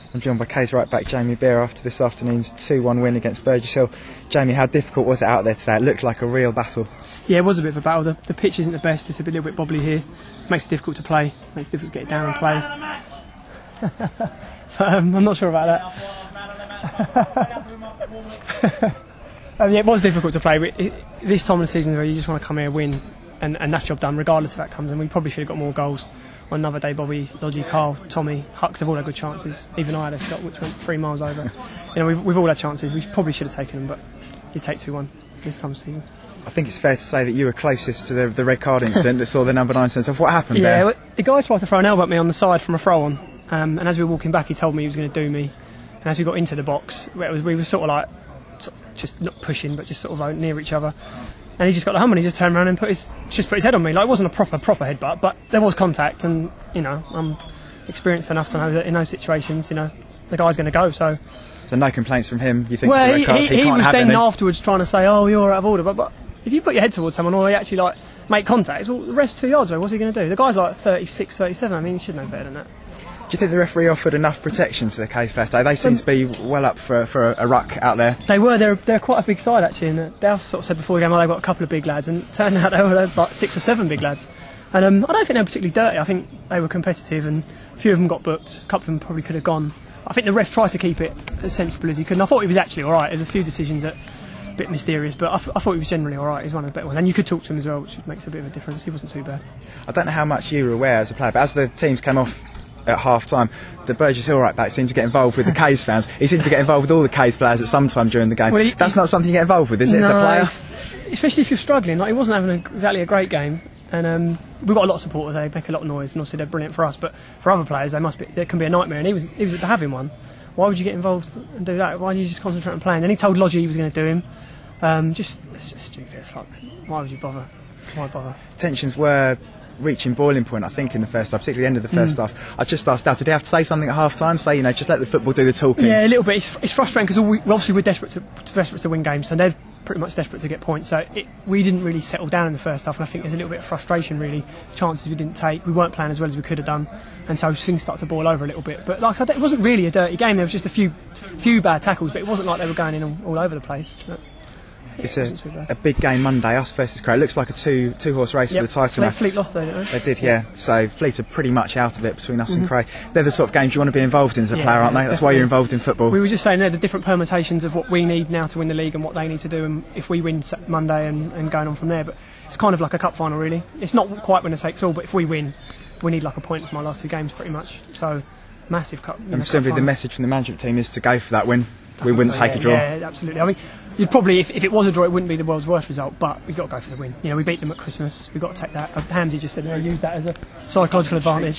I'm joined by K's right back Jamie Beer after this afternoon's 2-1 win against Burgess Hill. Jamie, how difficult was it out there today? It looked like a real battle. Yeah, it was a bit of a battle. The pitch isn't the best. It's a little bit bobbly here. Makes it difficult to play. Makes it difficult to get down and play. I'm not sure about that. Yeah, it was difficult to play. But this time of the season where you just want to come here and win, and that's job done regardless of outcomes. And we probably should have got more goals. On another day, Bobby, Lodgy, Carl, Tommy, Hucks have all had good chances. Even I had a shot which went 3 miles over. You know, we've all had chances. We probably should have taken them, but you take 2-1 this time of the season. I think it's fair to say that you were closest to the red card incident that saw the number 9 centre off. What happened there? Yeah, the guy tried to throw an elbow at me on the side from a throw on, and as we were walking back, he told me he was going to do me. And as we got into the box, we were sort of like just not pushing, but just sort of near each other. And he just got the hum and he just turned around and put his head on me. Like, it wasn't a proper headbutt, but there was contact, and you know, I'm experienced enough to know that in those situations, you know, the guy's going to go. So no complaints from him. You think? Well, the red card, he was then afterwards trying to say, "Oh, you're out of order," but if you put your head towards someone or you actually like make contact, well, the ref's 2 yards away. What's he going to do? The guy's like 36, 37. I mean, he should know better than that. Do you think the referee offered enough protection to the Case players today? They seem to be well up for a ruck out there. They were. They're quite a big side actually. And Dale sort of said before the game, they've got a couple of big lads, and it turned out they were like 6 or 7 big lads. And I don't think they were particularly dirty. I think they were competitive, and a few of them got booked. A couple of them probably could have gone. I think the ref tried to keep it as sensible as he could. And I thought he was actually all right. There's a few decisions that a bit mysterious, but I thought he was generally all right. He's one of the better ones, and you could talk to him as well, which makes a bit of a difference. He wasn't too bad. I don't know how much you were aware as a player, but as the teams came off at half time, the Burgess Hill right back seemed to get involved with the Case fans. He seemed to get involved with all the Case players at some time during the game. Well, that's not something you get involved with, is it, as a player? Especially if you're struggling. Like, he wasn't having exactly a great game, and we've got a lot of supporters. They make a lot of noise, and obviously they're brilliant for us. But for other players, they can be a nightmare. And he was having one. Why would you get involved and do that? Why do you just concentrate on playing? Then he told Lodgy he was going to do him. It's just stupid. It's like, why would you bother? Why bother? Tensions were reaching boiling point, I think, in the first half, particularly the end of the first half. I just asked Dal, did he have to say something at half time? Say, you know, just let the football do the talking? Yeah, a little bit. It's frustrating because obviously we're desperate to win games, and they're pretty much desperate to get points. So we didn't really settle down in the first half, and I think there's a little bit of frustration, really. Chances we didn't take. We weren't playing as well as we could have done, and so things started to boil over a little bit. But like I said, it wasn't really a dirty game. There was just a few bad tackles, but it wasn't like they were going in all over the place. It's a big game Monday, us versus Cray. It looks like a two-horse race for the title. Fleet lost though, didn't they? They did, yeah. So Fleet are pretty much out of it between us and Cray. They're the sort of games you want to be involved in as a player, aren't they? That's definitely. why you're involved in football. We were just saying there the different permutations of what we need now to win the league and what they need to do, and if we win Monday and going on from there. But it's kind of like a cup final, really. It's not quite winner takes all, but if we win, we need like a point from our last 2 games, pretty much. So massive cup. And presumably the message from the management team is to go for that win. We wouldn't take a draw. Yeah, absolutely. I mean, you'd probably, if it was a draw, it wouldn't be the world's worst result, but we've got to go for the win. You know, we beat them at Christmas. We've got to take that. Hamzy just said, use that as a psychological advantage.